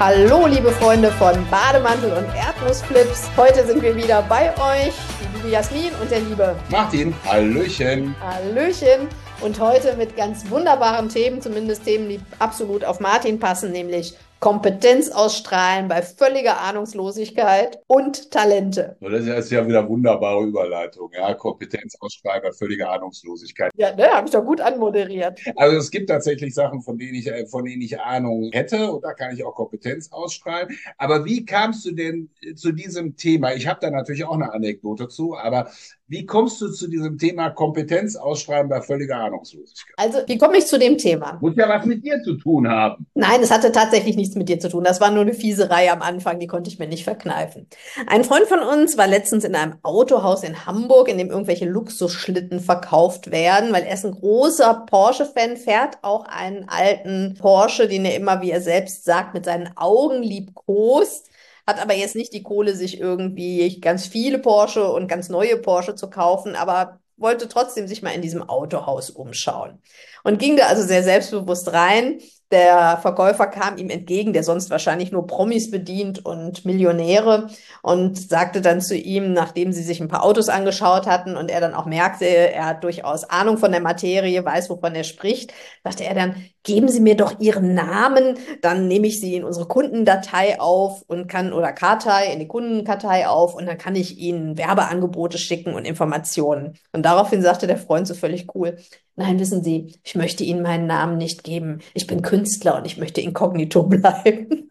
Hallo, liebe Freunde von Bademantel und Erdnussflips. Heute sind wir wieder bei euch, die liebe Jasmin und der liebe Martin, Hallöchen. Hallöchen. Und heute mit ganz wunderbaren Themen, zumindest Themen, die absolut auf Martin passen, nämlich Kompetenz ausstrahlen bei völliger Ahnungslosigkeit und Talente. So, das ist ja wieder wunderbare Überleitung. Ja, Kompetenzausschreiber, völlige Ahnungslosigkeit. Ja, ne, habe ich doch gut anmoderiert. Also es gibt tatsächlich Sachen, von denen ich Ahnung hätte und da kann ich auch Kompetenz ausstrahlen. Aber wie kamst du denn zu diesem Thema? Ich habe da natürlich auch eine Anekdote zu, aber wie kommst du zu diesem Thema Kompetenz ausschreiben bei völliger Ahnungslosigkeit? Also, wie komme ich zu dem Thema? Muss ja was mit dir zu tun haben. Nein, es hatte tatsächlich nichts mit dir zu tun. Das war nur eine Fieserei am Anfang, die konnte ich mir nicht verkneifen. Ein Freund von uns war letztens in einem Autohaus in Hamburg, in dem irgendwelche Luxusschlitten verkauft werden, weil er ist ein großer Porsche-Fan, fährt auch einen alten Porsche, den er immer, wie er selbst sagt, mit seinen Augen liebkost. Hat aber jetzt nicht die Kohle, sich irgendwie ganz viele Porsche und ganz neue Porsche zu kaufen, aber wollte trotzdem sich mal in diesem Autohaus umschauen. Und ging da also sehr selbstbewusst rein. Der Verkäufer kam ihm entgegen, der sonst wahrscheinlich nur Promis bedient und Millionäre, und sagte dann zu ihm, nachdem sie sich ein paar Autos angeschaut hatten und er dann auch merkte, er hat durchaus Ahnung von der Materie, weiß, wovon er spricht, sagte er dann: Geben Sie mir doch Ihren Namen, dann nehme ich Sie in unsere Kundendatei auf und kann, oder Kartei, in die Kundenkartei auf, und dann kann ich Ihnen Werbeangebote schicken und Informationen. Und daraufhin sagte der Freund so völlig cool: Nein, wissen Sie, ich möchte Ihnen meinen Namen nicht geben. Ich bin Künstler und ich möchte inkognito bleiben.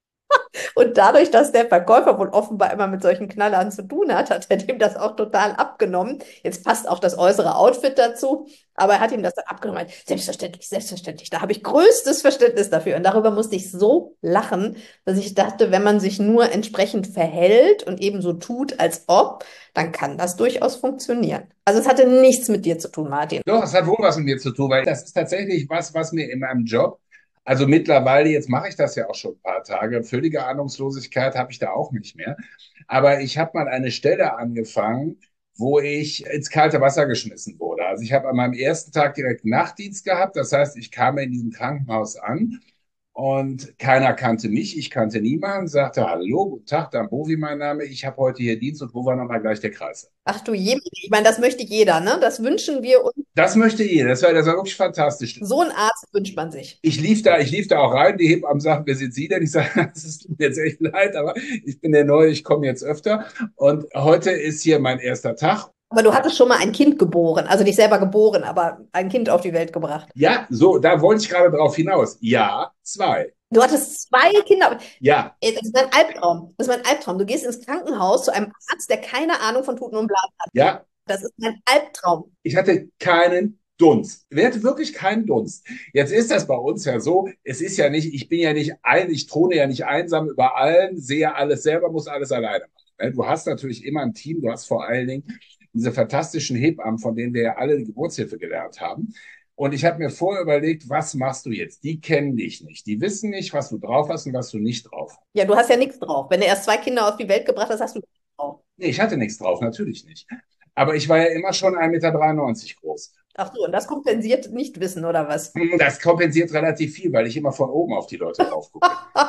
Und dadurch, dass der Verkäufer wohl offenbar immer mit solchen Knallern zu tun hat, hat er dem das auch total abgenommen. Jetzt passt auch das äußere Outfit dazu, aber er hat ihm das dann abgenommen. Selbstverständlich, selbstverständlich. Da habe ich größtes Verständnis dafür. Und darüber musste ich so lachen, dass ich dachte, wenn man sich nur entsprechend verhält und eben so tut, als ob, dann kann das durchaus funktionieren. Also es hatte nichts mit dir zu tun, Martin. Doch, es hat wohl was mit mir zu tun, weil das ist tatsächlich was mir in meinem Job, also mittlerweile, jetzt mache ich das ja auch schon ein paar Tage, völlige Ahnungslosigkeit habe ich da auch nicht mehr. Aber ich habe mal eine Stelle angefangen, wo ich ins kalte Wasser geschmissen wurde. Also ich habe an meinem ersten Tag direkt Nachtdienst gehabt. Das heißt, ich kam in diesem Krankenhaus an und keiner kannte mich, ich kannte niemanden, sagte: Hallo, guten Tag, Dambovi mein Name, ich habe heute hier Dienst, und wo war nochmal gleich der Kreis? Ach du je, ich meine, das möchte jeder, ne? Das wünschen wir uns. Das möchte jeder, das war wirklich fantastisch. So einen Arzt wünscht man sich. Ich lief da auch rein, die Hebammen sagen: Wer sind Sie denn? Ich sage: Es tut mir jetzt echt leid, aber ich bin der Neue, ich komme jetzt öfter. Und heute ist hier mein erster Tag. Aber du hattest schon mal ein Kind geboren, also nicht selber geboren, aber ein Kind auf die Welt gebracht. Ja, so, da wollte ich gerade drauf hinaus. Ja, zwei. Du hattest zwei Kinder. Ja, Das ist mein Albtraum. Das ist mein Albtraum. Du gehst ins Krankenhaus zu einem Arzt, der keine Ahnung von Tuten und Blasen hat. ja, Das ist mein Albtraum. ich hatte keinen Dunst. Ich hatte wirklich keinen Dunst. Jetzt ist das bei uns ja so, es ist ja nicht, ich bin ja nicht ich throne ja nicht einsam über allen, sehe alles selber, muss alles alleine machen. Du hast natürlich immer ein Team, du hast vor allen Dingen diese fantastischen Hebammen, von denen wir ja alle die Geburtshilfe gelernt haben. Und ich habe mir vorher überlegt: Was machst du jetzt? Die kennen dich nicht. Die wissen nicht, was du drauf hast und was du nicht drauf hast. Ja, du hast ja nichts drauf. Wenn du erst zwei Kinder auf die Welt gebracht hast, hast du nichts drauf. Nee, ich hatte nichts drauf, natürlich nicht. Aber ich war ja immer schon 1,93 Meter groß. Ach so, und das kompensiert Nichtwissen, oder was? Das kompensiert relativ viel, weil ich immer von oben auf die Leute drauf gucke.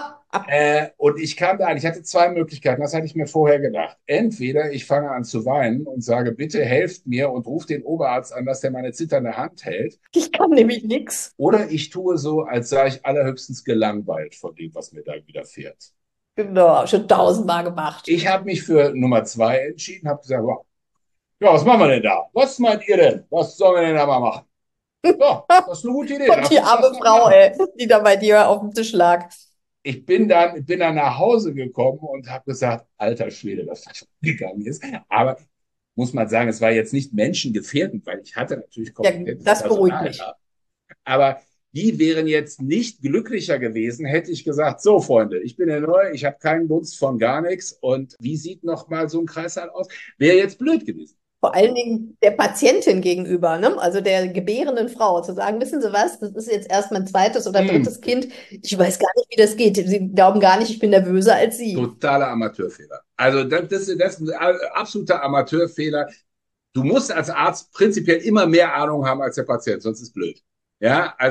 Und ich kam da an, ich hatte zwei Möglichkeiten, das hatte ich mir vorher gedacht. Entweder ich fange an zu weinen und sage: Bitte helft mir, und rufe den Oberarzt an, dass der meine zitternde Hand hält. Ich kann nämlich nichts. Oder ich tue so, als sei ich allerhöchstens gelangweilt von dem, was mir da widerfährt. Genau, schon tausendmal gemacht. Ich habe mich für Nummer zwei entschieden, habe gesagt: Wow, ja, was machen wir denn da? Was meint ihr denn? Was sollen wir denn da mal machen? Ja, das ist eine gute Idee. Und Lass die uns das arme doch Frau, machen. ey, die da bei dir auf dem Tisch lag. Ich bin dann nach Hause gekommen und habe gesagt: Alter Schwede, dass das gegangen ist. Aber muss man sagen, es war jetzt nicht menschengefährdend, weil ich hatte natürlich Ja, kompetentes das beruhigt Personal mich. da. Aber die wären jetzt nicht glücklicher gewesen, hätte ich gesagt: So, Freunde, ich bin der Neue, ich habe keinen Dunst von gar nichts. Und wie sieht noch mal so ein Kreißsaal aus? Wäre jetzt blöd gewesen. Vor allen Dingen der Patientin gegenüber, ne? Also der gebärenden Frau, zu sagen: Wissen Sie was, das ist jetzt erst mein zweites oder Hm, drittes Kind. Ich weiß gar nicht, wie das geht. Sie glauben gar nicht, ich bin nervöser als Sie. totaler Amateurfehler. Also das ist ein absoluter Amateurfehler. Du musst als Arzt prinzipiell immer mehr Ahnung haben als der Patient, sonst ist blöd. Ja, also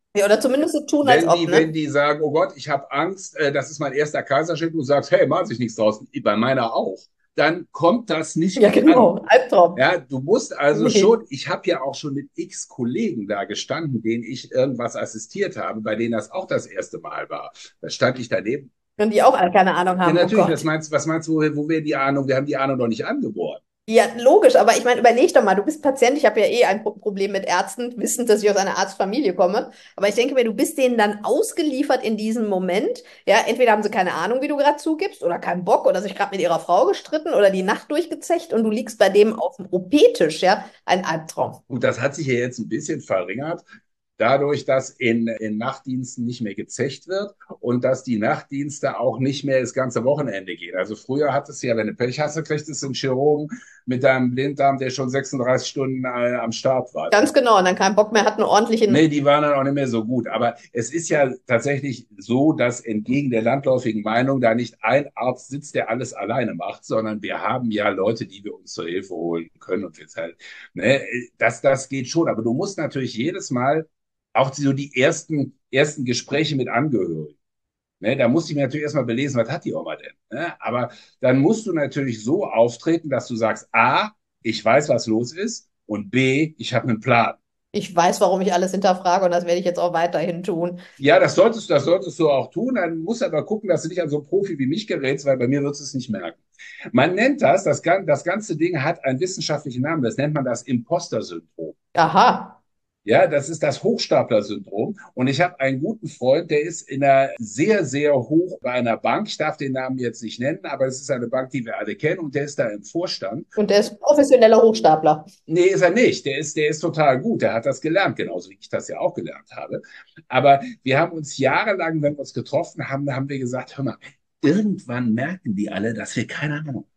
Ja, oder zumindest so tun, als ob, Wenn ne? die sagen, oh Gott, ich habe Angst, das ist mein erster Kaiserschnitt, und du sagst, hey, mach sich nichts draus, bei meiner auch, dann kommt das nicht Ja, gut an. genau. Albtraum. Ja, du musst also Nee. schon, ich habe ja auch schon mit x Kollegen da gestanden, denen ich irgendwas assistiert habe, bei denen das auch das erste Mal war. Da stand ich daneben. Und die auch alle keine Ahnung Ja, haben, oh natürlich, Gott. was meinst du, wo wir die Ahnung, wir haben die Ahnung noch nicht angeboren. Ja, logisch, aber ich meine, überleg doch mal, du bist Patient, ich habe ja eh ein Problem mit Ärzten, wissend, dass ich aus einer Arztfamilie komme, aber ich denke mir, du bist denen dann ausgeliefert in diesem Moment, ja, entweder haben sie keine Ahnung, wie du gerade zugibst, oder keinen Bock, oder sich gerade mit ihrer Frau gestritten oder die Nacht durchgezecht und du liegst bei dem auf dem OP-Tisch, ja, ein Albtraum. Gut, das hat sich ja jetzt ein bisschen verringert, dadurch, dass in Nachtdiensten nicht mehr gezecht wird und dass die Nachtdienste auch nicht mehr das ganze Wochenende gehen. Also früher hattest du ja, wenn du Pech hast, kriegst du einen Chirurgen mit deinem Blinddarm, der schon 36 Stunden am Start war. Ganz genau, und dann keinen Bock mehr hat, eine ordentliche. Nee, die waren dann auch nicht mehr so gut. Aber es ist ja tatsächlich so, dass entgegen der landläufigen Meinung da nicht ein Arzt sitzt, der alles alleine macht, sondern wir haben ja Leute, die wir uns zur Hilfe holen können. Und jetzt halt, ne, das geht schon. Aber du musst natürlich jedes Mal auch so die ersten Gespräche mit Angehörigen. Ne, da musste ich mir natürlich erstmal belesen, was hat die Oma denn? Ne? Aber dann musst du natürlich so auftreten, dass du sagst, A, ich weiß, was los ist, und B, ich habe einen Plan. Ich weiß, warum ich alles hinterfrage und das werde ich jetzt auch weiterhin tun. Ja, das solltest du auch tun. Dann musst du aber gucken, dass du nicht an so einen Profi wie mich gerätst, weil bei mir wirst du es nicht merken. Man nennt das ganze Ding hat einen wissenschaftlichen Namen. Das nennt man das Imposter-Syndrom. Aha. Ja, das ist das Hochstapler-Syndrom. Und ich habe einen guten Freund, der ist in einer sehr, sehr hoch bei einer Bank. Ich darf den Namen jetzt nicht nennen, aber es ist eine Bank, die wir alle kennen, und der ist da im Vorstand. Und der ist professioneller Hochstapler. Nee, ist er nicht. Der ist total gut. Der hat das gelernt, genauso wie ich das ja auch gelernt habe. Aber wir haben uns jahrelang, wenn wir uns getroffen haben, haben wir gesagt, hör mal, irgendwann merken die alle, dass wir keine Ahnung haben.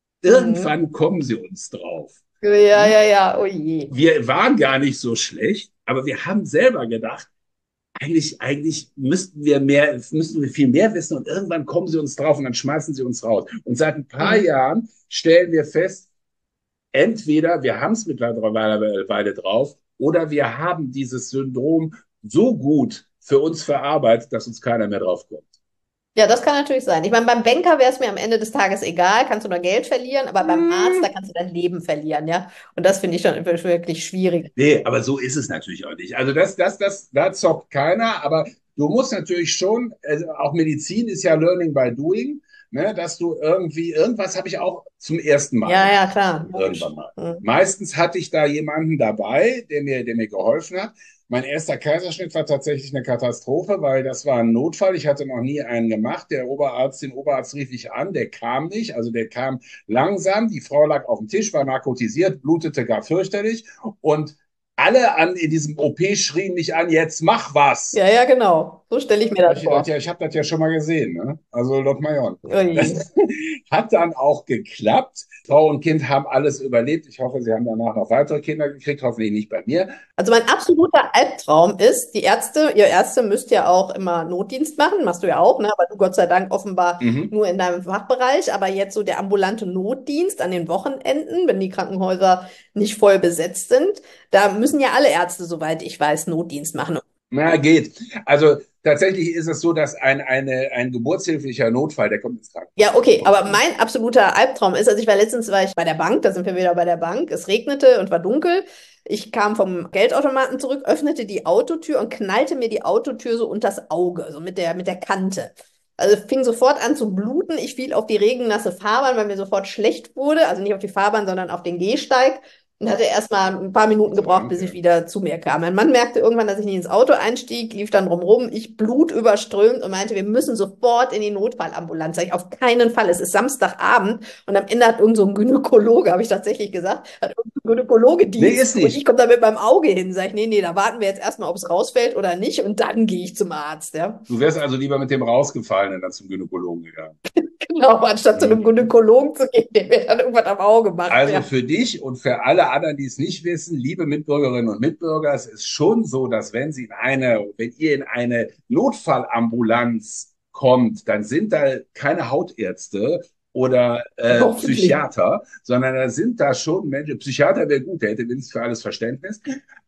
Mhm. Irgendwann kommen sie uns drauf. Ja, Hm? ja, ja, oh je. Wir waren gar nicht so schlecht, aber wir haben selber gedacht, eigentlich müssten wir viel mehr wissen, und irgendwann kommen sie uns drauf und dann schmeißen sie uns raus. Und seit ein paar Mhm. Jahren stellen wir fest, entweder wir haben es mittlerweile drauf, oder wir haben dieses Syndrom so gut für uns verarbeitet, dass uns keiner mehr drauf kommt. Ja, das kann natürlich sein. Ich meine, beim Banker wäre es mir am Ende des Tages egal, kannst du nur Geld verlieren, aber beim Arzt, da kannst du dein Leben verlieren, ja. Und das finde ich schon wirklich schwierig. Nee, aber so ist es natürlich auch nicht. Also da zockt keiner, aber du musst natürlich schon, also auch Medizin ist ja Learning by Doing, ne, dass du irgendwas habe ich auch zum ersten Mal Ja, ja, gemacht, klar, irgendwann logisch. mal. Mhm. Meistens hatte ich da jemanden dabei, der mir geholfen hat. Mein erster Kaiserschnitt war tatsächlich eine Katastrophe, weil das war ein Notfall. Ich hatte noch nie einen gemacht. Den Oberarzt rief ich an, der kam nicht. Also der kam langsam. Die Frau lag auf dem Tisch, war narkotisiert, blutete gar fürchterlich. Und in diesem OP schrien mich an, jetzt mach was. Ja, ja, genau. So stelle ich mir Da habe das ich gedacht, vor. ja, ich habe das ja schon mal gesehen, ne? Also Lord Mayon. Oh je. Das hat dann auch geklappt. Frau und Kind haben alles überlebt. Ich hoffe, sie haben danach noch weitere Kinder gekriegt, hoffentlich nicht bei mir. Also mein absoluter Albtraum ist, ihr Ärzte müsst ja auch immer Notdienst machen, machst du ja auch, ne? Aber du Gott sei Dank offenbar Mhm. nur in deinem Fachbereich. Aber jetzt so der ambulante Notdienst an den Wochenenden, wenn die Krankenhäuser nicht voll besetzt sind, da müssen ja alle Ärzte, soweit ich weiß, Notdienst machen. Na, geht. Also tatsächlich ist es so, dass ein geburtshilflicher Notfall, der kommt ins Ja, Krankenhaus. okay, aber mein absoluter Albtraum ist, also letztens war ich bei der Bank, da sind wir wieder bei der Bank, es regnete und war dunkel. Ich kam vom Geldautomaten zurück, öffnete die Autotür und knallte mir die Autotür so unters Auge, so mit der Kante. Also fing sofort an zu bluten. Ich fiel auf die regennasse Fahrbahn, weil mir sofort schlecht wurde. Also nicht auf die Fahrbahn, sondern auf den Gehsteig. Und hatte erst mal ein paar Minuten Gott sei gebraucht, Dank, bis ja. ich wieder zu mir kam. Mein Mann merkte irgendwann, dass ich nicht ins Auto einstieg, lief dann drumherum, ich blutüberströmt und meinte, wir müssen sofort in die Notfallambulanz. Sag ich, auf keinen Fall. Es ist Samstagabend und am Ende hat irgend so ein Gynäkologe, habe ich tatsächlich gesagt, hat irgendein Gynäkologe Nee, Dienst ist und ich nicht. komme da mit meinem Auge hin. Sag ich, nee, da warten wir jetzt erstmal, ob es rausfällt oder nicht und dann gehe ich zum Arzt, ja. Du wärst also lieber mit dem Rausgefallenen dann zum Gynäkologen gegangen. Genau, anstatt zu einem Mhm. Gynäkologen zu gehen, der mir dann irgendwas am Auge macht, Also ja. für dich und für alle anderen, die es nicht wissen, liebe Mitbürgerinnen und Mitbürger, es ist schon so, dass wenn ihr in eine Notfallambulanz kommt, dann sind da keine Hautärzte oder Hoffentlich. Psychiater, sondern da sind da schon Menschen. Psychiater wäre gut, der hätte wenigstens für alles Verständnis.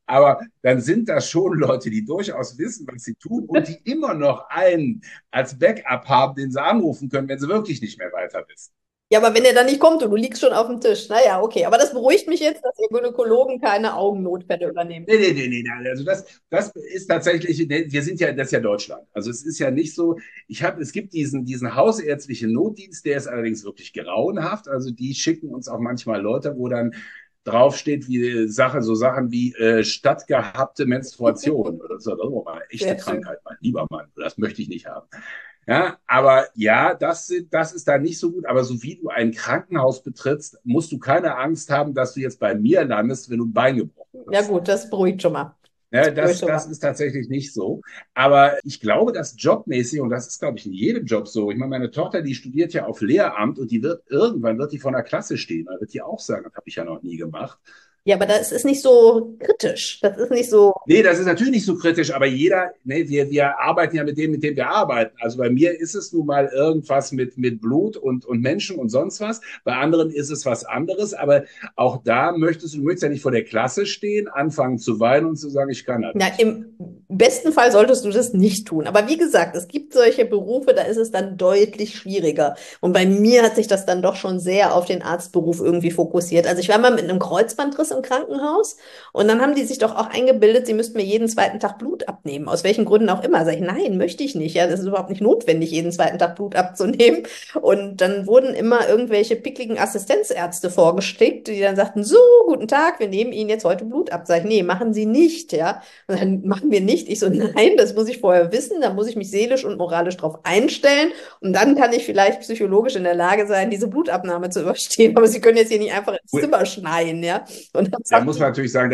Aber dann sind das schon Leute, die durchaus wissen, was sie tun und die immer noch einen als Backup haben, den sie anrufen können, wenn sie wirklich nicht mehr weiter wissen. Ja, aber wenn er dann nicht kommt und du liegst schon auf dem Tisch, naja, okay. Aber das beruhigt mich jetzt, dass ihr Gynäkologen keine Augennotfälle übernehmen. Nee. Also das ist tatsächlich, nee, wir sind ja, das ist ja Deutschland. Also es ist ja nicht so, es gibt diesen hausärztlichen Notdienst, der ist allerdings wirklich grauenhaft. Also die schicken uns auch manchmal Leute, wo dann draufsteht, so Sachen wie stattgehabte Menstruation oder so. Das ist mal eine echte Sehr schön. Krankheit, mein lieber Mann. Das möchte ich nicht haben. Ja, aber ja, das ist da nicht so gut. Aber so wie du ein Krankenhaus betrittst, musst du keine Angst haben, dass du jetzt bei mir landest, wenn du ein Bein gebrochen Ja hast. gut, das beruhigt schon mal. Das Ja, beruhigt schon das mal. ist tatsächlich nicht so. Aber ich glaube, dass jobmäßig, und das ist, glaube ich, in jedem Job so. Ich meine, meine Tochter, die studiert ja auf Lehramt und irgendwann wird die vor der Klasse stehen. Da wird die auch sagen, das habe ich ja noch nie gemacht. Ja, aber das ist nicht so kritisch. Das ist nicht so. Nee, das ist natürlich nicht so kritisch, aber jeder, ne, wir arbeiten ja mit dem wir arbeiten. Also bei mir ist es nun mal irgendwas mit Blut und Menschen und sonst was. Bei anderen ist es was anderes, aber auch da du möchtest ja nicht vor der Klasse stehen, anfangen zu weinen und zu sagen, ich kann das Ja, nicht. im besten Fall solltest du das nicht tun. Aber wie gesagt, es gibt solche Berufe, da ist es dann deutlich schwieriger. Und bei mir hat sich das dann doch schon sehr auf den Arztberuf irgendwie fokussiert. Also ich war mal mit einem Kreuzbandriss im Krankenhaus und dann haben die sich doch auch eingebildet, sie müssten mir jeden zweiten Tag Blut abnehmen. Aus welchen Gründen auch immer. Sag ich, nein, möchte ich nicht. Ja, das ist überhaupt nicht notwendig, jeden zweiten Tag Blut abzunehmen. Und dann wurden immer irgendwelche pickligen Assistenzärzte vorgeschickt, die dann sagten, so, guten Tag, wir nehmen Ihnen jetzt heute Blut ab. Sag ich, nee, machen Sie nicht, ja. Und dann machen wir nicht. Ich so, nein, das muss ich vorher wissen. Da muss ich mich seelisch und moralisch drauf einstellen. Und dann kann ich vielleicht psychologisch in der Lage sein, diese Blutabnahme zu überstehen. Aber Sie können jetzt hier nicht einfach ins Zimmer schneien, ja. Und dann Da sagt muss man natürlich sagen,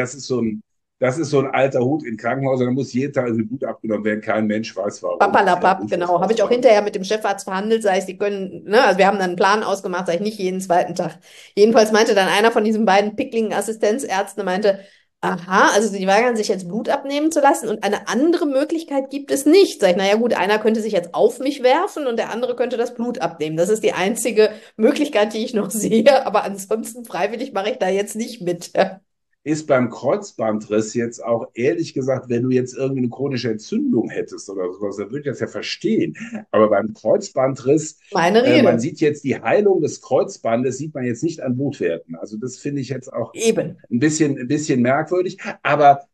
das ist so ein alter Hut in Krankenhäusern. Da muss jeden Tag ein Blut abgenommen werden. Kein Mensch weiß warum. Das ist ja Papperlapapp, genau. unfassbar Habe ich auch teuer. hinterher mit dem Chefarzt verhandelt, sag ich, Sie können, ne, also wir haben dann einen Plan ausgemacht, sag ich, nicht jeden zweiten Tag. Jedenfalls meinte dann einer von diesen beiden pickligen Assistenzärzten, meinte, aha, also Sie weigern sich jetzt Blut abnehmen zu lassen und eine andere Möglichkeit gibt es nicht. Sag ich, naja gut, einer könnte sich jetzt auf mich werfen und der andere könnte das Blut abnehmen. Das ist die einzige Möglichkeit, die ich noch sehe, aber ansonsten freiwillig mache ich da jetzt nicht mit. Ist beim Kreuzbandriss jetzt auch ehrlich gesagt, wenn du jetzt irgendwie eine chronische Entzündung hättest oder sowas, dann würde ich das ja verstehen. Aber beim Kreuzbandriss, Meine man Rede. sieht jetzt die Heilung des Kreuzbandes, sieht man jetzt nicht an Blutwerten. Also das finde ich jetzt auch Eben. ein bisschen merkwürdig. Aber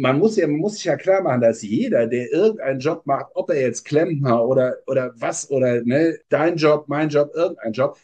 man muss sich ja klar machen, dass jeder, der irgendeinen Job macht, ob er jetzt Klempner oder was, oder ne, dein Job, mein Job, irgendein Job,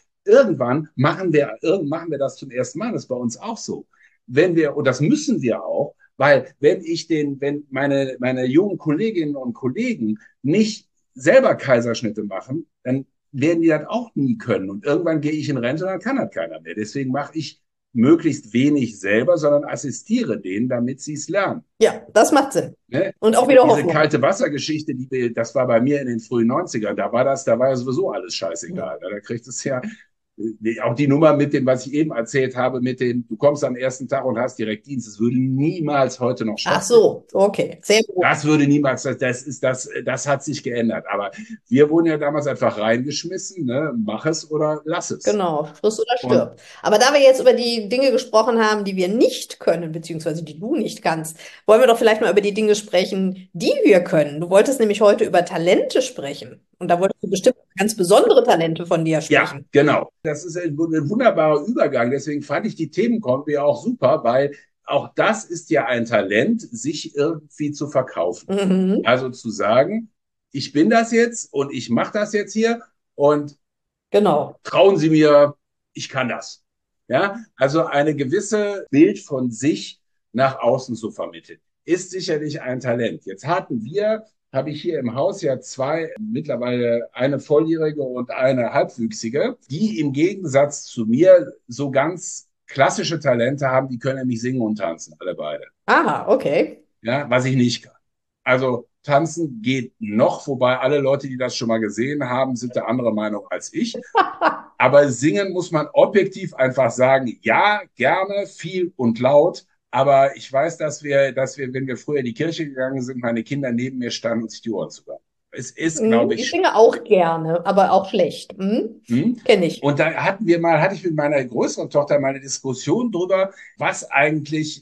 machen wir das zum ersten Mal. Das ist bei uns auch so. Und das müssen wir auch, weil wenn meine jungen Kolleginnen und Kollegen nicht selber Kaiserschnitte machen, dann werden die das auch nie können. Und irgendwann gehe ich in Rente, dann kann das keiner mehr. Deswegen mache ich möglichst wenig selber, sondern assistiere denen, damit sie es lernen. Ja, das macht Sinn. Ne? Und auch wieder Diese Hoffnung. kalte Wassergeschichte, das war bei mir in den frühen Neunzigern. Da war ja sowieso alles scheißegal. Da kriegt es ja auch die Nummer mit dem, was ich eben erzählt habe, mit dem, du kommst am ersten Tag und hast direkt Dienst. Das würde niemals heute noch Ach stattfinden. so, okay, sehr gut. Das würde niemals, das hat sich geändert. Aber wir wurden ja damals einfach reingeschmissen, ne? Mach es oder lass es. Genau, friss oder Und stirb. Aber da wir jetzt über die Dinge gesprochen haben, die wir nicht können, beziehungsweise die du nicht kannst, wollen wir doch vielleicht mal über die Dinge sprechen, die wir können. Du wolltest nämlich heute über Talente sprechen. Und da wolltest du bestimmt ganz besondere Talente von dir ja, sprechen. genau. Das ist ein wunderbarer Übergang. Deswegen fand ich die Themenkombi auch super, weil auch das ist ja ein Talent, sich irgendwie zu verkaufen. Mhm, Also zu sagen, ich bin das jetzt und ich mache das jetzt hier und genau. trauen Sie mir, ich kann das. Ja, also eine gewisse Bild von sich nach außen zu vermitteln, ist sicherlich ein Talent. Habe ich hier im Haus ja zwei, mittlerweile eine Volljährige und eine Halbwüchsige, die im Gegensatz zu mir so ganz klassische Talente haben, die können nämlich singen und tanzen, alle beide. Aha, okay. Ja, was ich nicht kann. Also tanzen geht noch, wobei alle Leute, die das schon mal gesehen haben, sind der andere Meinung als ich. Aber singen muss man objektiv einfach sagen, ja, gerne, viel und laut. Aber ich weiß, wenn wir früher in die Kirche gegangen sind, meine Kinder neben mir standen und sich die Ohren zugaben. Es ist, Mhm, glaube ich, ich schwer. singe auch gerne, aber auch schlecht. Mhm, Hm? kenne ich. Und da hatte ich mit meiner größeren Tochter mal eine Diskussion drüber, was eigentlich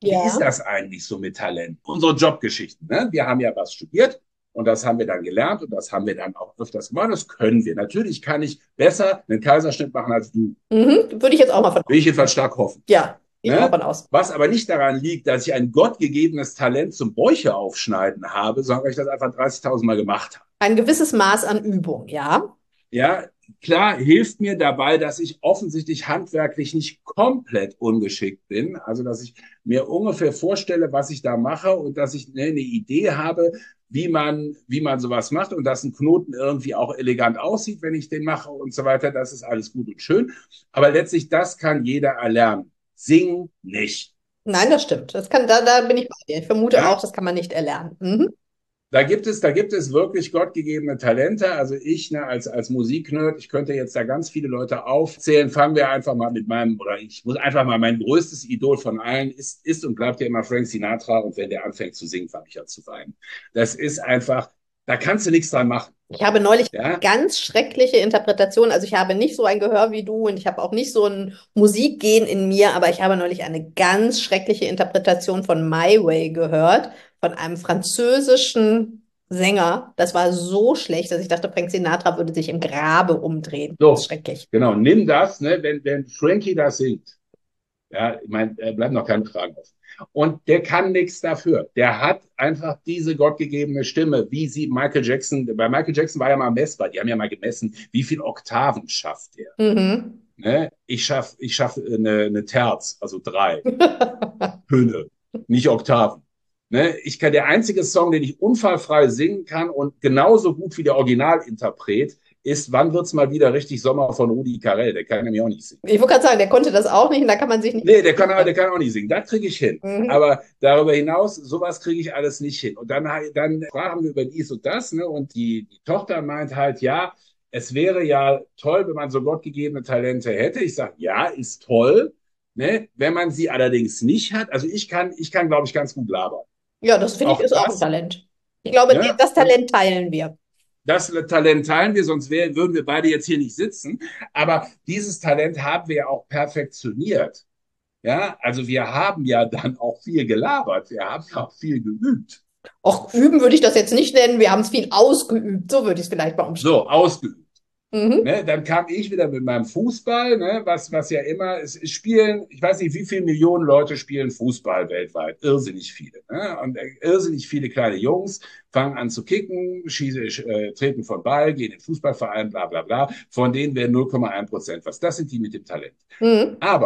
Wie ist Ja. das eigentlich so mit Talent? Unsere Jobgeschichten, ne? Wir haben ja was studiert und das haben wir dann gelernt und das haben wir dann auch öfters gemacht. Das können wir. Natürlich kann ich besser einen Kaiserschnitt machen als du. Würde ich jetzt auch mal von Will ich ausgehen. jedenfalls stark hoffen. Ja, gehe ich auch Ne? von aus. Was aber nicht daran liegt, dass ich ein gottgegebenes Talent zum Bäuche aufschneiden habe, sondern weil ich das einfach 30.000 Mal gemacht habe. Ein gewisses Maß an Übung, ja. Ja, klar hilft mir dabei, dass ich offensichtlich handwerklich nicht komplett ungeschickt bin. Also, dass ich mir ungefähr vorstelle, was ich da mache und dass ich eine Idee habe, wie man sowas macht und dass ein Knoten irgendwie auch elegant aussieht, wenn ich den mache und so weiter. Das ist alles gut und schön. Aber letztlich, das kann jeder erlernen. Singen nicht. Nein, das stimmt. Da bin ich bei dir. Ich vermute auch, Ja, das kann man nicht erlernen. da gibt es wirklich gottgegebene Talente. Also ich, ne, als Musiknerd, ich könnte jetzt da ganz viele Leute aufzählen. Fangen wir einfach mal mit oder ich muss einfach mal, mein größtes Idol von allen ist und bleibt ja immer Frank Sinatra. Und wenn der anfängt zu singen, fange ich an zu weinen. Das ist einfach, da kannst du nichts dran machen. Ich habe neulich Ja, ganz schreckliche Interpretationen. Also ich habe nicht so ein Gehör wie du und ich habe auch nicht so ein Musikgen in mir, aber ich habe neulich eine ganz schreckliche Interpretation von My Way gehört, von einem französischen Sänger. Das war so schlecht, dass ich dachte, Frank Sinatra würde sich im Grabe umdrehen. Das ist so, schrecklich. genau, nimm das, ne, wenn Frankie das singt. Ja, ich meine, bleibt noch kein Fragen offen. Und der kann nichts dafür. Der hat einfach diese gottgegebene Stimme, wie sie Michael Jackson, bei Michael Jackson war ja mal messbar, die haben ja mal gemessen, wie viel Oktaven schafft er. Mhm. Ne? Ich schaff eine Terz, also 3 Töne, nicht Oktaven. Ne? Der einzige Song, den ich unfallfrei singen kann und genauso gut wie der Originalinterpret, ist Wann wird's mal wieder richtig Sommer von Rudi Carrell. Der kann nämlich auch nicht singen. Ich wollte gerade sagen, der konnte das auch nicht und da kann man sich nicht. Nee, der kann auch nicht singen. Das kriege ich hin. Mhm. Aber darüber hinaus, sowas kriege ich alles nicht hin. Und dann sprachen wir über dies und das, ne? Und die Tochter meint halt, ja, es wäre ja toll, wenn man so gottgegebene Talente hätte. Ich sage, ja, ist toll, ne? Wenn man sie allerdings nicht hat. Also ich kann, glaube ich, ganz gut labern. Ja, das finde ich Auch ist auch ein das, Talent. Ich glaube, ne? das Und Talent teilen wir. das Talent teilen wir, sonst würden wir beide jetzt hier nicht sitzen. Aber dieses Talent haben wir ja auch perfektioniert. Ja, also wir haben ja dann auch viel gelabert, wir haben ja auch viel geübt. Auch üben würde ich das jetzt nicht nennen. Wir haben es viel ausgeübt. So würde ich es vielleicht mal umschreiben. So, ausgeübt. Mhm. Ne, dann kam ich wieder mit meinem Fußball, ne, was ja immer, es spielen, ich weiß nicht, wie viele Millionen Leute spielen Fußball weltweit. Irrsinnig viele. Ne? Und irrsinnig viele kleine Jungs fangen an zu kicken, treten von Ball, gehen in den Fußballverein, bla bla bla. Von denen werden 0,1% was. Das sind die mit dem Talent. Mhm. Aber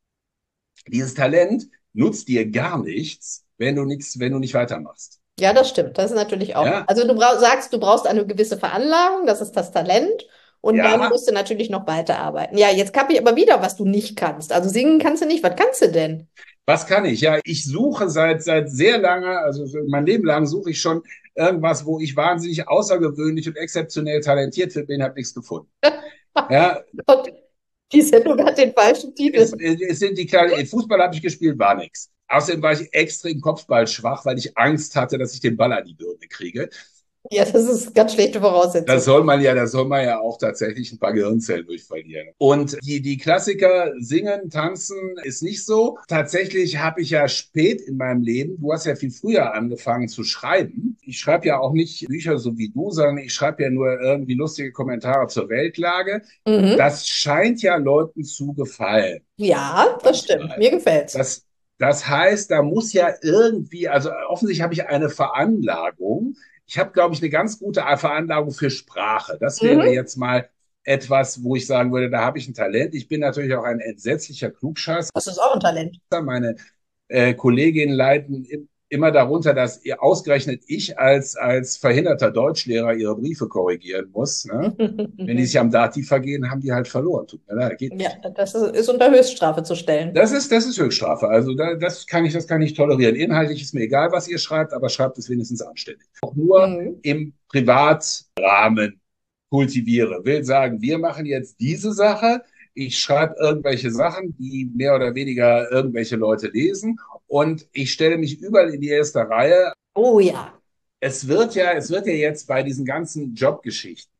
dieses Talent nutzt dir gar nichts, wenn du nicht weitermachst. Ja, das stimmt. Das ist natürlich auch. Ja, Also sagst, du brauchst eine gewisse Veranlagung, das ist das Talent. Und dann ja. musst du natürlich noch weiterarbeiten. Ja, jetzt habe ich aber wieder, was du nicht kannst. Also singen kannst du nicht. Was kannst du denn? Was kann ich? Ja, ich suche seit sehr lange, also mein Leben lang suche ich schon irgendwas, wo ich wahnsinnig außergewöhnlich und exzeptionell talentiert bin, habe nichts gefunden. Ja, Gott, die Sendung hat den falschen es, Titel. es sind die kleinen, Fußball habe ich gespielt, war nichts. Außerdem war ich extrem kopfballschwach, weil ich Angst hatte, dass ich den Ball an die Birne kriege. Ja, das ist ganz schlechte Voraussetzung. Das soll man ja auch tatsächlich ein paar Gehirnzellen durchverlieren. Und die Klassiker singen, tanzen ist nicht so. Tatsächlich habe ich ja spät in meinem Leben, du hast ja viel früher angefangen zu schreiben. Ich schreibe ja auch nicht Bücher so wie du, sondern ich schreibe ja nur irgendwie lustige Kommentare zur Weltlage. Mhm. Das scheint ja Leuten zu gefallen Ja, beim das stimmt. Mir Schreiben. gefällt's. Das heißt, da muss ja irgendwie, also offensichtlich habe ich eine Veranlagung. Ich habe, glaube ich, eine ganz gute Veranlagung für Sprache. Das wäre Mhm. jetzt mal etwas, wo ich sagen würde, da habe ich ein Talent. Ich bin natürlich auch ein entsetzlicher Klugscheißer. Das ist auch ein Talent. Meine Kolleginnen leiden immer darunter, dass ihr ausgerechnet ich als verhinderter Deutschlehrer ihre Briefe korrigieren muss. Ne? Wenn die sich am Dativ vergehen, haben die halt verloren. Tut mir leid, geht Ja, nicht. ist unter Höchststrafe zu stellen. Das ist Höchststrafe. Also das kann ich tolerieren. Inhaltlich ist mir egal, was ihr schreibt, aber schreibt es wenigstens anständig. Auch nur Mhm. im Privatrahmen kultiviere. Will sagen, wir machen jetzt diese Sache. Ich schreibe irgendwelche Sachen, die mehr oder weniger irgendwelche Leute lesen und ich stelle mich überall in die erste Reihe. Oh ja. Es wird ja jetzt bei diesen ganzen Jobgeschichten,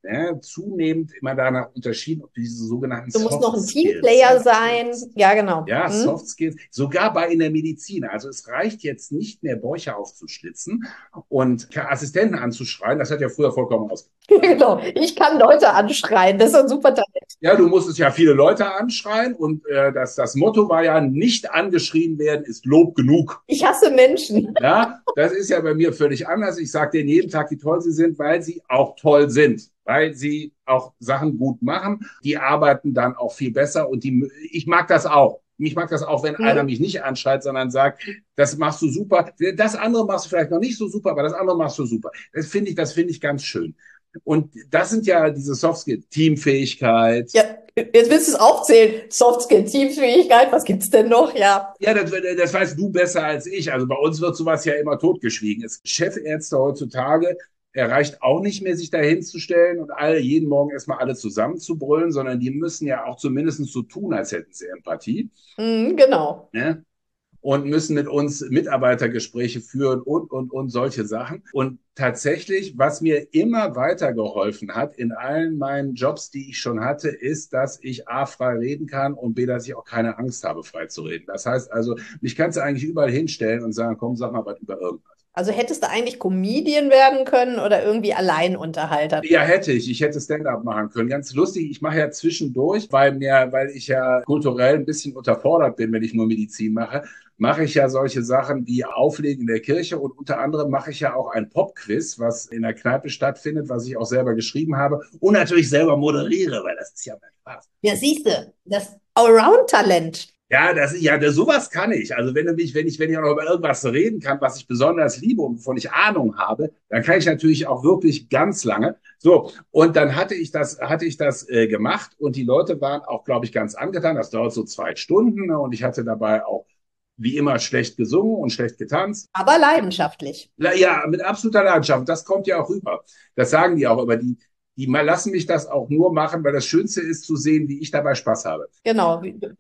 ne, zunehmend immer danach unterschieden, ob du diese sogenannten Du musst Soft noch ein Skills Teamplayer sein. erfüllst. Ja, genau. Ja, Hm? Soft Skills, sogar bei in der Medizin. Also es reicht jetzt nicht mehr, Bäuche aufzuschlitzen und Assistenten anzuschreien. Das hat ja früher vollkommen ausgereicht. Genau. Ich kann Leute anschreien. Das ist ein super Talent. Ja, du musstest ja viele Leute anschreien und das Motto war ja, nicht angeschrien werden ist Lob genug. Ich hasse Menschen. Ja, das ist ja bei mir völlig anders. Ich sage denen jeden Tag, wie toll sie sind, weil sie auch toll sind, weil sie auch Sachen gut machen. Die arbeiten dann auch viel besser und ich mag das auch. Ich mag das auch, wenn einer Hm? mich nicht anschreit, sondern sagt, das machst du super. Das andere machst du vielleicht noch nicht so super, aber das andere machst du super. Das finde ich ganz schön. Und das sind ja diese Soft Skills, Teamfähigkeit. Ja, jetzt willst du es aufzählen. Soft Skill, Teamfähigkeit, was gibt's denn noch? Ja. Ja, das weißt du besser als ich. Also bei uns wird sowas ja immer totgeschwiegen. Chefärzte heutzutage erreicht auch nicht mehr, sich da hinzustellen und jeden Morgen erstmal alle zusammenzubrüllen, sondern die müssen ja auch zumindest so tun, als hätten sie Empathie. Hm, genau. Ne? Und müssen mit uns Mitarbeitergespräche führen und solche Sachen. Und tatsächlich, was mir immer weitergeholfen hat in allen meinen Jobs, die ich schon hatte, ist, dass ich A, frei reden kann und B, dass ich auch keine Angst habe, frei zu reden. Das heißt also, mich kannst du eigentlich überall hinstellen und sagen, komm, sag mal was über irgendwas. Also hättest du eigentlich Comedian werden können oder irgendwie Alleinunterhalter? Ja, hätte ich. Ich hätte Stand-up machen können. Ganz lustig. Ich mache ja zwischendurch, weil ich ja kulturell ein bisschen unterfordert bin, wenn ich nur Medizin mache, mache ich ja solche Sachen wie Auflegen in der Kirche und unter anderem mache ich ja auch ein Pop-Quiz, was in der Kneipe stattfindet, was ich auch selber geschrieben habe und natürlich selber moderiere, weil das ist ja mein Spaß. Ja, siehst du, das Allround-Talent. Ja, sowas kann ich. Also wenn ich auch noch über irgendwas reden kann, was ich besonders liebe und wovon ich Ahnung habe, dann kann ich natürlich auch wirklich ganz lange. So. Und dann hatte ich das gemacht und die Leute waren auch, glaube ich, ganz angetan. Das dauert so 2 Stunden, ne? Und ich hatte dabei auch wie immer schlecht gesungen und schlecht getanzt. Aber leidenschaftlich. Ja, mit absoluter Leidenschaft. Das kommt ja auch rüber. Das sagen die auch, aber die lassen mich das auch nur machen, weil das Schönste ist zu sehen, wie ich dabei Spaß habe. Genau,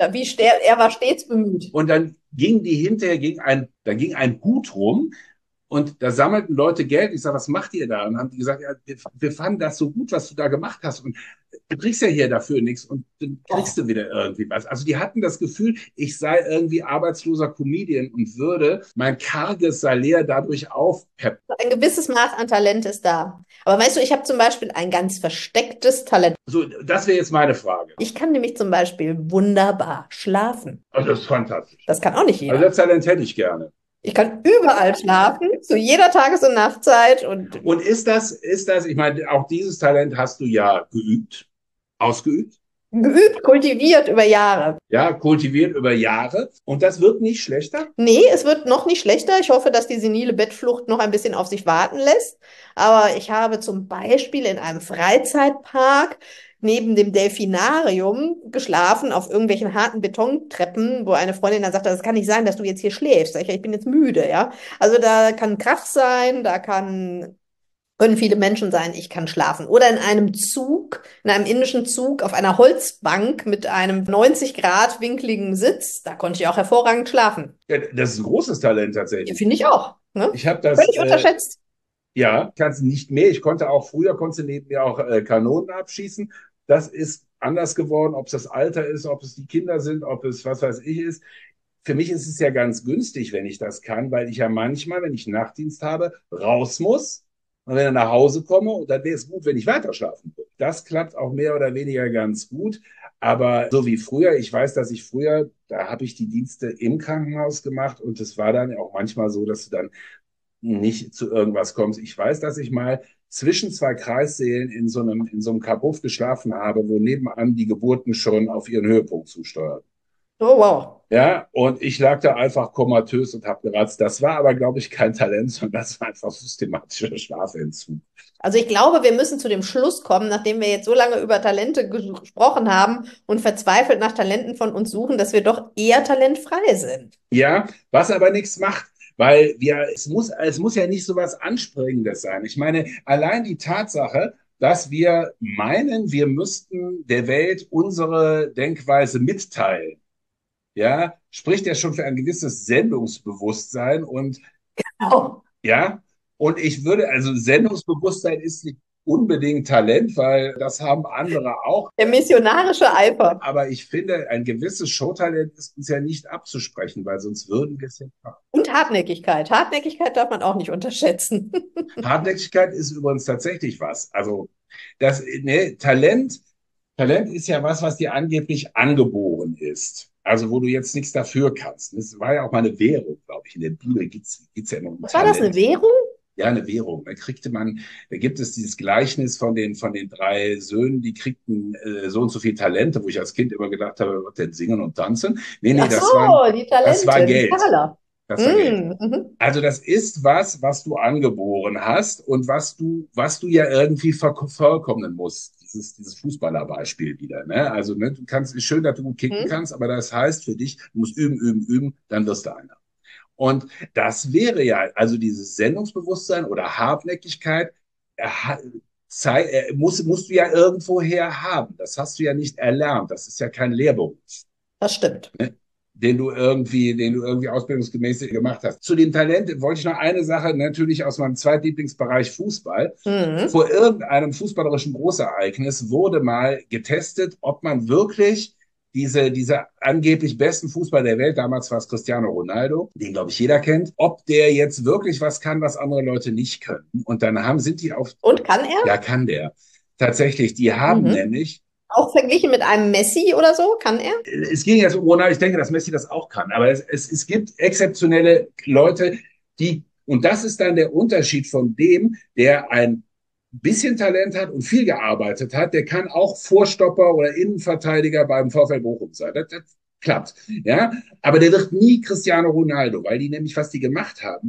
er war stets bemüht. Und dann ging die hinterher, ging ein Hut rum und da sammelten Leute Geld. Ich sage, was macht ihr da? Und dann haben die gesagt, ja, wir fanden das so gut, was du da gemacht hast. Und du kriegst ja hier dafür nichts und dann kriegst Oh, du wieder irgendwie was. Also die hatten das Gefühl, ich sei irgendwie arbeitsloser Comedian und würde mein karges Salär dadurch aufpeppen. ein gewisses Maß an Talent ist da. Aber weißt du, ich habe zum Beispiel ein ganz verstecktes Talent. So, das wäre jetzt meine Frage. Ich kann nämlich zum Beispiel wunderbar schlafen. Also das ist fantastisch. Das kann auch nicht Also jeder. das Talent hätte ich gerne. Ich kann überall schlafen, zu jeder Tages- und Nachtzeit und Und ich meine, auch dieses Talent hast du ja geübt, ausgeübt. geübt, kultiviert über Jahre. Ja, kultiviert über Jahre. Und das wird nicht schlechter. Nee, es wird noch nicht schlechter. Ich hoffe, dass die senile Bettflucht noch ein bisschen auf sich warten lässt. Aber ich habe zum Beispiel in einem Freizeitpark neben dem Delfinarium geschlafen auf irgendwelchen harten Betontreppen, wo eine Freundin dann sagte, das kann nicht sein, dass du jetzt hier schläfst. Sag ich, ja, ich bin jetzt müde, ja. Also da kann Krach sein, können viele Menschen sein, ich kann schlafen. Oder in einem Zug, in einem indischen Zug, auf einer Holzbank mit einem 90 Grad winkligen Sitz, da konnte ich auch hervorragend schlafen. Ja, das ist ein großes Talent Ja, tatsächlich. finde ich auch. Ne? Ich habe das, Völlig unterschätzt. ja, kann es nicht mehr. Früher konnte neben mir auch Kanonen abschießen. Das ist anders geworden, ob es das Alter ist, ob es die Kinder sind, ob es was weiß ich ist. Für mich ist es ja ganz günstig, wenn ich das kann, weil ich ja manchmal, wenn ich Nachtdienst habe, raus muss. Und wenn ich nach Hause komme, dann wäre es gut, wenn ich weiter schlafen würde. Das klappt auch mehr oder weniger ganz gut. Aber so wie früher, ich weiß, dass ich früher, da habe ich die Dienste im Krankenhaus gemacht und es war dann auch manchmal so, dass du dann nicht zu irgendwas kommst. Ich weiß, dass ich mal zwischen zwei Kreissälen in so einem Kabuff geschlafen habe, wo nebenan die Geburten schon auf ihren Höhepunkt zusteuern. Oh, wow. Ja, und ich lag da einfach komatös und habe geratzt. Das war aber, glaube ich, kein Talent, sondern das war einfach systematischer Schlafentzug. Also ich glaube, wir müssen zu dem Schluss kommen, nachdem wir jetzt so lange über Talente gesprochen haben und verzweifelt nach Talenten von uns suchen, dass wir doch eher talentfrei sind. Ja, was aber nichts macht, weil es muss ja nicht so was Anspringendes sein. Ich meine, allein die Tatsache, dass wir meinen, wir müssten der Welt unsere Denkweise mitteilen, ja, spricht ja schon für ein gewisses Sendungsbewusstsein und Genau. ja, und also Sendungsbewusstsein ist nicht. unbedingt Talent, weil das haben andere auch. Der missionarische Eifer. Aber ich finde, ein gewisses Showtalent ist uns ja nicht abzusprechen, weil sonst würden wir es ja machen. Und Hartnäckigkeit. Hartnäckigkeit darf man auch nicht unterschätzen. Hartnäckigkeit ist übrigens tatsächlich was. Also Talent ist ja was dir angeblich angeboren ist. Also wo du jetzt nichts dafür kannst. Das war ja auch mal eine Währung, glaube ich. In der Bibel gibt's ja noch ein Was war das, eine Talent. Währung? Ja, eine Währung. Da gibt es dieses Gleichnis von den drei Söhnen, die kriegten so und so viel Talente, wo ich als Kind immer gedacht habe, was denn singen und tanzen? Nee, Ach so, die das war Talente, die Geld. Taler. Das war Geld. Mhm. Also das ist was du angeboren hast und was du ja irgendwie vervollkommnen musst. Dieses Fußballerbeispiel wieder. Ne? Also du ist schön, dass du gut kicken Mhm. kannst, aber das heißt für dich, du musst üben, dann wirst du einer. Und das wäre ja, also dieses Sendungsbewusstsein oder Hartnäckigkeit, musst du ja irgendwoher haben. Das hast du ja nicht erlernt. Das ist ja kein Lehrbuch, Das stimmt. ne? Den du irgendwie ausbildungsgemäß gemacht hast. Zu dem Talent wollte ich noch eine Sache, natürlich aus meinem Zweitlieblingsbereich Fußball. Mhm. Vor irgendeinem fußballerischen Großereignis wurde mal getestet, ob man wirklich diese angeblich besten Fußballer der Welt, damals war es Cristiano Ronaldo, den glaube ich jeder kennt, ob der jetzt wirklich was kann, was andere Leute nicht können. Und dann sind die Und kann er? ja, kann der. Tatsächlich, die haben Mhm. nämlich Auch verglichen mit einem Messi oder so, kann er? es ging jetzt um Ronaldo, ich denke, dass Messi das auch kann, aber es gibt exzeptionelle Leute, und das ist dann der Unterschied von dem, der ein bisschen Talent hat und viel gearbeitet hat, der kann auch Vorstopper oder Innenverteidiger beim VfL Bochum sein. Das klappt, ja. Aber der wird nie Cristiano Ronaldo, weil die nämlich, was die gemacht haben,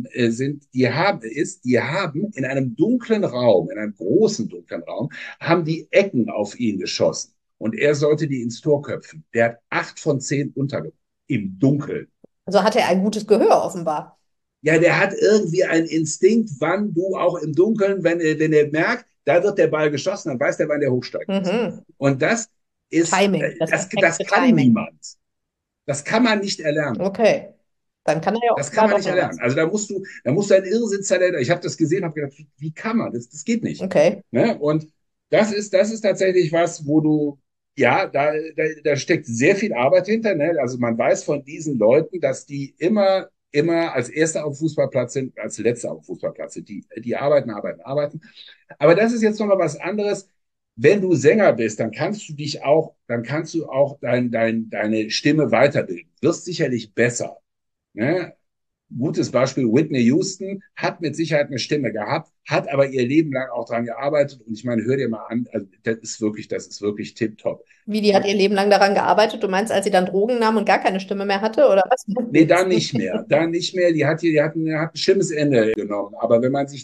die haben in einem dunklen Raum, in einem großen dunklen Raum, haben die Ecken auf ihn geschossen. Und er sollte die ins Tor köpfen. Der hat 8 von 10 untergebracht. Im Dunkeln. Also hat er ein gutes Gehör offenbar. Ja, der hat irgendwie einen Instinkt, wann du auch im Dunkeln, wenn er merkt, da wird der Ball geschossen, dann weiß der, wann der hochsteigen muss. Mhm. Und das ist, Timing, das das perfekte kann Timing. niemand. Das kann man nicht erlernen. Okay, dann kann er ja Das kann offenbar man doch nicht noch erlernen. was. Also da musst du ein Irrsinnstalent. Ich habe das gesehen, habe gedacht, wie kann man? Das geht nicht. Okay. Ne? Und das ist tatsächlich was, wo du, ja, da steckt sehr viel Arbeit hinter. Ne? Also man weiß von diesen Leuten, dass die immer als Erster auf dem Fußballplatz sind, als Letzter auf dem Fußballplatz sind. Die arbeiten. Aber das ist jetzt nochmal was anderes. Wenn du Sänger bist, dann kannst du auch deine Stimme weiterbilden. Wirst sicherlich besser. Ne? Gutes Beispiel, Whitney Houston hat mit Sicherheit eine Stimme gehabt, hat aber ihr Leben lang auch dran gearbeitet. Und ich meine, hör dir mal an, also das ist wirklich tipptopp. Wie, die hat ihr Leben lang daran gearbeitet? Du meinst, als sie dann Drogen nahm und gar keine Stimme mehr hatte, oder was? Nee, da nicht mehr. Da nicht mehr. Die hat ein schlimmes Ende genommen. Aber wenn man sich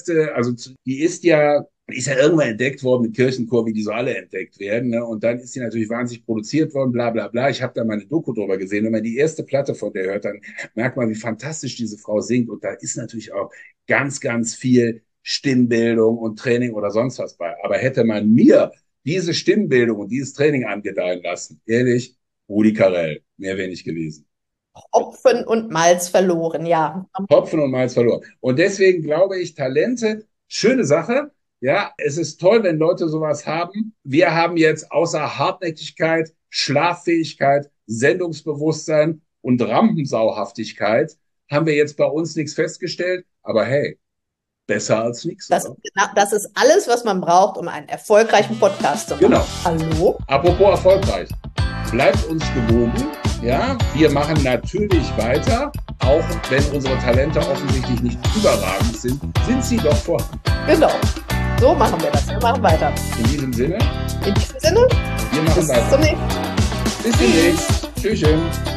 die ist ja irgendwann entdeckt worden mit Kirchenchor, wie die so alle entdeckt werden. Ne? Und dann ist sie natürlich wahnsinnig produziert worden, bla bla bla. Ich habe da mal eine Doku drüber gesehen. Wenn man die erste Platte von der hört, dann merkt man, wie fantastisch diese Frau singt. Und da ist natürlich auch ganz, ganz viel Stimmbildung und Training oder sonst was bei. Aber hätte man mir diese Stimmbildung und dieses Training angedeihen lassen, ehrlich, Rudi Carrell, mehr wäre nicht gewesen. Hopfen und Malz verloren, ja. Hopfen und Malz verloren. Und deswegen glaube ich, Talente, schöne Sache. Ja, es ist toll, wenn Leute sowas haben. Wir haben jetzt außer Hartnäckigkeit, Schlaffähigkeit, Sendungsbewusstsein und Rampensauhaftigkeit haben wir jetzt bei uns nichts festgestellt. Aber hey, besser als nichts, oder? Das ist alles, was man braucht, um einen erfolgreichen Podcast zu machen. Genau. Hallo? Apropos erfolgreich. Bleibt uns gewogen. Ja, wir machen natürlich weiter, auch wenn unsere Talente offensichtlich nicht überragend sind, sind sie doch vorhanden. Genau. So machen wir das. Wir machen weiter. In diesem Sinne, In diesem Sinne, wir machen bis weiter. zum nächsten Mal. Bis demnächst. Tschüss.